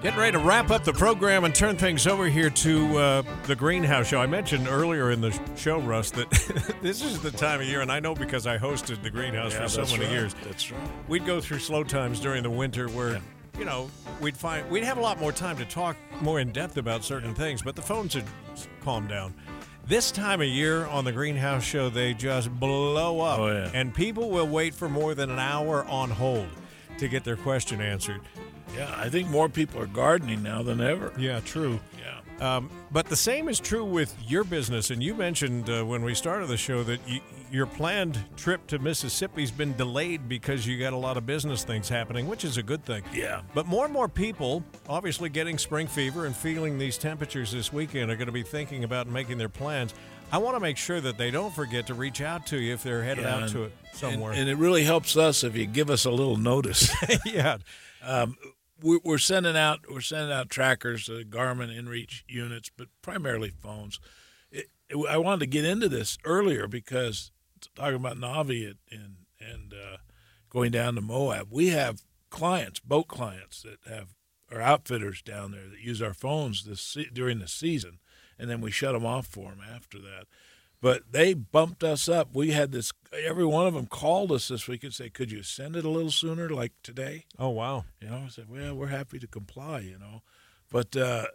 Getting ready to wrap up the program and turn things over here to the Greenhouse Show. I mentioned earlier in the show, Russ, that this is the time of year, and I know because I hosted the Greenhouse for so many years. That's right. We'd go through slow times during the winter where, you know, we'd have a lot more time to talk more in depth about certain things, but the phones had calmed down. This time of year on the Greenhouse Show, they just blow up, and people will wait for more than an hour on hold to get their question answered. Yeah, I think more people are gardening now than ever. Yeah, true. Yeah. But the same is true with your business. And you mentioned when we started the show that your planned trip to Mississippi's been delayed because you got a lot of business things happening, which is a good thing. Yeah. But more and more people, obviously getting spring fever and feeling these temperatures this weekend, are going to be thinking about making their plans. I want to make sure that they don't forget to reach out to you if they're headed out to it somewhere. And it really helps us if you give us a little notice. Yeah. We're sending out trackers, Garmin InReach units, but primarily phones. I wanted to get into this earlier because talking about Navi and going down to Moab, we have clients, boat clients that are outfitters down there that use our phones during the season, and then we shut them off for them after that. But they bumped us up. We had this. Every one of them called us this week and said, "Could you send it a little sooner, like today?" Oh wow! You know, I said, "Well, we're happy to comply." You know, but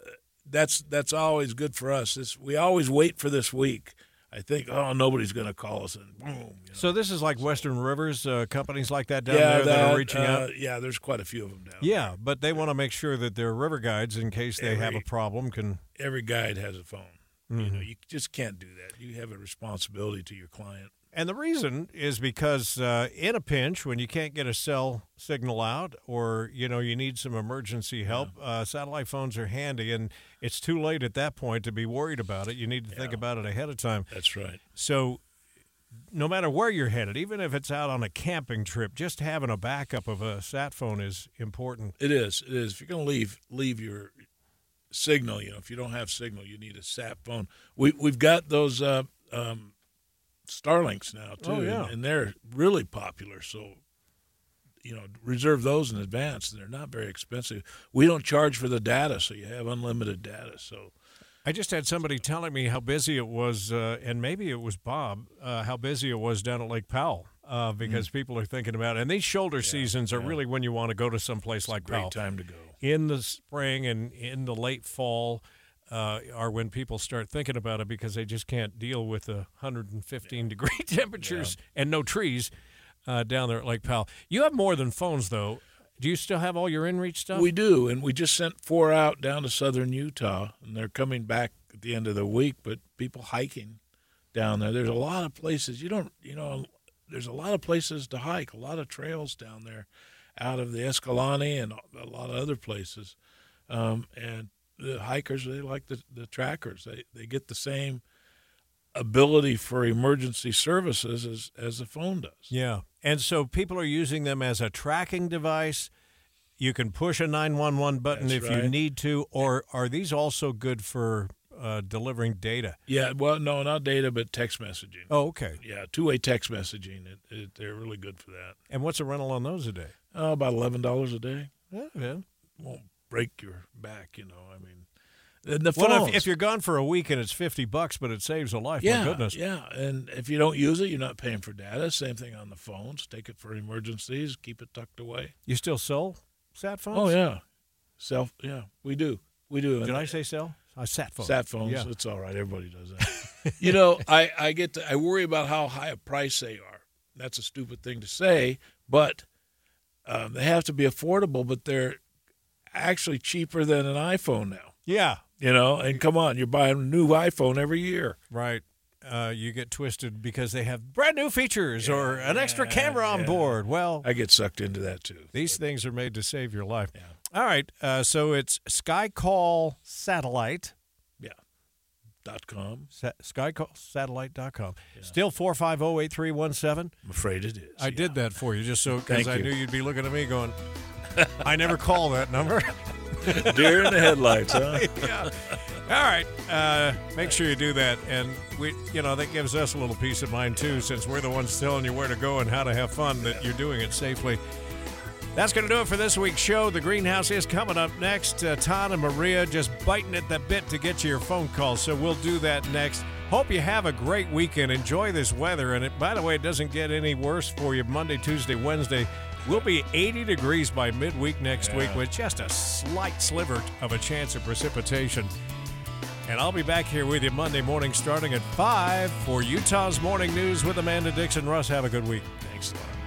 that's always good for us. We always wait for this week. I think, nobody's going to call us, and boom. You know. So this is like Western Rivers, companies like that down there that are reaching out? Yeah, there's quite a few of them down there. Yeah, but they want to make sure that their river guides, in case they have a problem, can... Every guide has a phone. Mm-hmm. You know, you just can't do that. You have a responsibility to your client. And the reason is because in a pinch, when you can't get a cell signal out or, you need some emergency help, satellite phones are handy, and it's too late at that point to be worried about it. You need to think about it ahead of time. That's right. So no matter where you're headed, even if it's out on a camping trip, just having a backup of a sat phone is important. It is. If you're going to leave your signal, if you don't have signal, you need a sat phone. We've got those Starlinks now too, and they're really popular. So, reserve those in advance. They're not very expensive. We don't charge for the data, so you have unlimited data. So, I just had somebody telling me how busy it was, and maybe it was Bob, how busy it was down at Lake Powell. Because people are thinking about it. And these shoulder seasons are really when you want to go to someplace like Powell. Great time to go. In the spring and in the late fall are when people start thinking about it because they just can't deal with the 115-degree temperatures and no trees down there at Lake Powell. You have more than phones, though. Do you still have all your InReach stuff? We do, and we just sent 4 out down to southern Utah, and they're coming back at the end of the week, but people hiking down there. There's a lot of places. There's a lot of places to hike, a lot of trails down there out of the Escalante and a lot of other places. And the hikers, they like the trackers. They get the same ability for emergency services as the phone does. Yeah. And so people are using them as a tracking device. You can push a 911 button if you need to, or are these also good for delivering data? Yeah, well, no, not data, but text messaging. Oh, okay. Yeah, two-way text messaging. They're really good for that. And what's a rental on those a day? About $11 a day. Yeah. Won't break your back, I mean. The phones. Well, if you're gone for a week and it's $50, but it saves a life, my goodness. Yeah, and if you don't use it, you're not paying for data. Same thing on the phones. Take it for emergencies. Keep it tucked away. You still sell sat phones? Oh, yeah. Yeah, we do. Did I say sell? Sat phones. Sat phones. Yeah. It's all right. Everybody does that. I worry about how high a price they are. That's a stupid thing to say, but they have to be affordable, but they're actually cheaper than an iPhone now. Yeah. And come on, you're buying a new iPhone every year. Right. You get twisted because they have brand new features or an extra camera on board. Well, I get sucked into that too. These things are made to save your life. Yeah. All right. So it's SkyCall Satellite. Yeah. .com. SkyCallSatellite.com. Yeah. Still 450-8317. I'm afraid it is. I did that for you just so because I knew you'd be looking at me going, I never call that number. Deer in the headlights, huh? Yeah. All right. Make sure you do that. And that gives us a little peace of mind, too, since we're the ones telling you where to go and how to have fun, that you're doing it safely. That's going to do it for this week's show. The Greenhouse is coming up next. Todd and Maria just biting at the bit to get you your phone calls, so we'll do that next. Hope you have a great weekend. Enjoy this weather. And by the way, it doesn't get any worse for you. Monday, Tuesday, Wednesday, we'll be 80 degrees by midweek next week with just a slight sliver of a chance of precipitation. And I'll be back here with you Monday morning starting at 5 for Utah's Morning News with Amanda Dixon. Russ, have a good week. Thanks a lot.